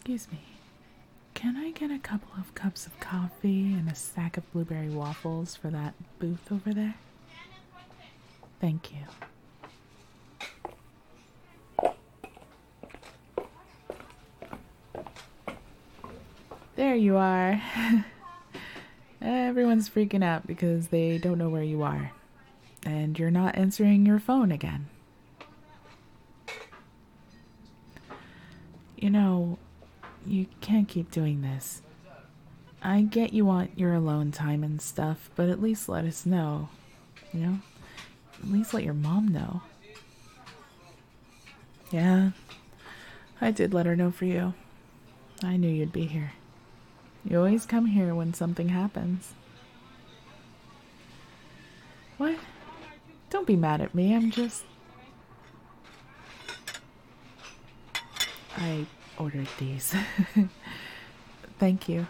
Excuse me. Can I get a couple of cups of coffee and a stack of blueberry waffles for that booth over there? Thank you. There you are. Everyone's freaking out because they don't know where you are. And you're not answering your phone again. You know, you can't keep doing this. I get you want your alone time and stuff, but at least let us know. You know? At least let your mom know. Yeah, I did let her know for you. I knew you'd be here. You always come here when something happens. What? Don't be mad at me, I ordered these. Thank you.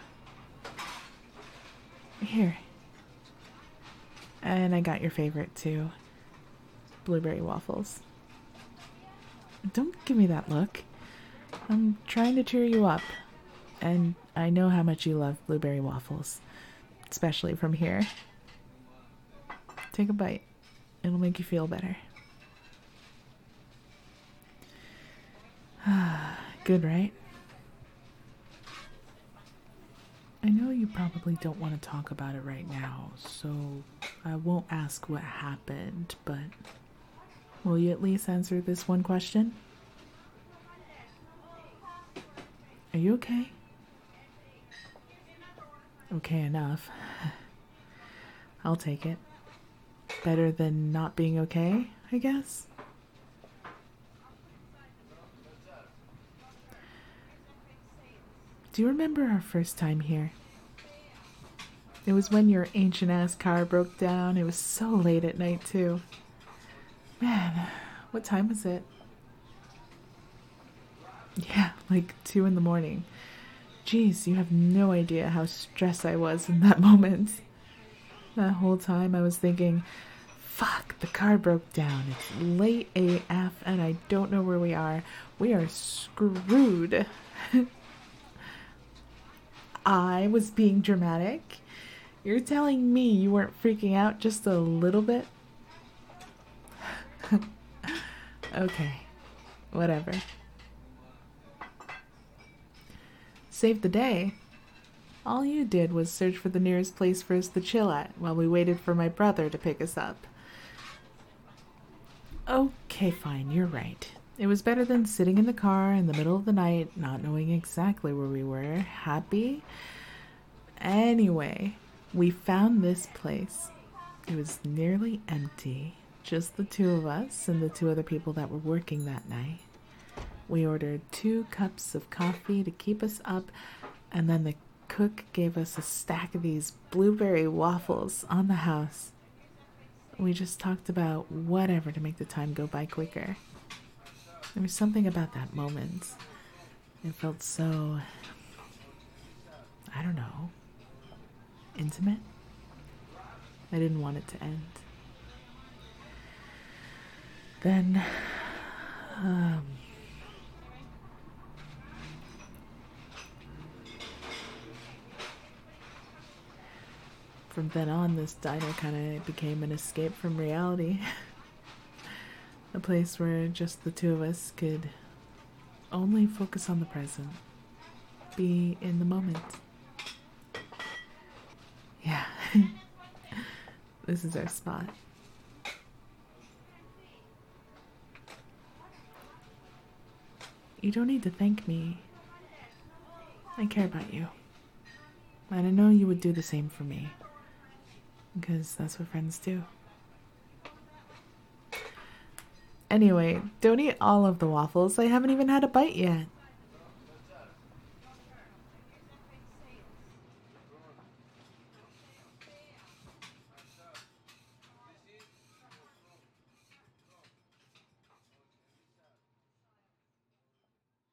Here. And I got your favorite too. Blueberry waffles. Don't give me that look. I'm trying to cheer you up. And I know how much you love blueberry waffles. Especially from here. Take a bite. It'll make you feel better. Good, right? I know you probably don't want to talk about it right now, so I won't ask what happened, but will you at least answer this one question? Are you okay? Okay enough. I'll take it. Better than not being okay, I guess? Do you remember our first time here? It was when your ancient-ass car broke down. It was so late at night, too. Man, what time was it? Yeah, like 2 in the morning. Jeez, you have no idea how stressed I was in that moment. That whole time I was thinking, fuck, the car broke down. It's late AF and I don't know where we are. We are screwed. I was being dramatic? You're telling me you weren't freaking out just a little bit? Okay, whatever. Saved the day. All you did was search for the nearest place for us to chill at while we waited for my brother to pick us up. Okay, fine, you're right. It was better than sitting in the car in the middle of the night, not knowing exactly where we were. Happy? Anyway, we found this place. It was nearly empty. Just the two of us and the 2 other people that were working that night. We ordered 2 cups of coffee to keep us up, and then the cook gave us a stack of these blueberry waffles on the house. We just talked about whatever to make the time go by quicker. There was something about that moment. It felt so, I don't know, intimate. I didn't want it to end. Then, from then on, this diner kind of became an escape from reality. A place where just the 2 of us could only focus on the present. Be in the moment. Yeah. This is our spot. You don't need to thank me. I care about you. And I know you would do the same for me. Because that's what friends do. Anyway, don't eat all of the waffles. I haven't even had a bite yet.